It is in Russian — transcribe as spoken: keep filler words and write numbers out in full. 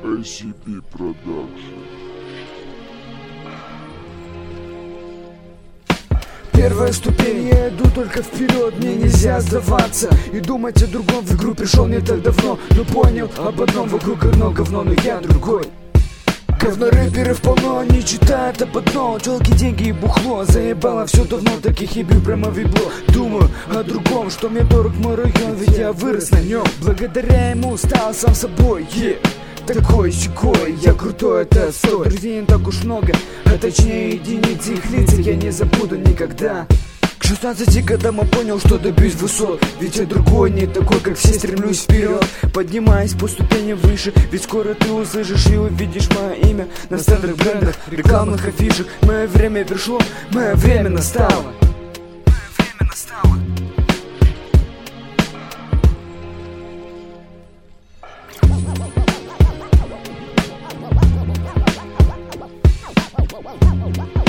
эй си пи Production. Первая ступень, я иду только вперед, мне нельзя сдаваться и думать о другом. В игру пришел не так давно, но понял об одном: вокруг одно говно, но я другой. Говно рэперов полно, они читают об одном: телки, деньги и бухло. Заебало все давно, таких и бью прямо в ебло. Думаю о другом, что мне дорог мой район, ведь я вырос на нем. Благодаря ему стал сам собой, yeah. Такой щекой, я крутой, это отстой. Друзей не так уж много, а точнее единицы, их лица я не забуду никогда. К шестнадцати годам я понял, что добьюсь высот, ведь я другой, не такой, как все, стремлюсь вперед, поднимаясь по ступени выше. Ведь скоро ты услышишь и увидишь мое имя на стендах, брендах, рекламных афишах. Мое время пришло, мое время настало. Мое время настало. Wow, wow, wow, wow, wow.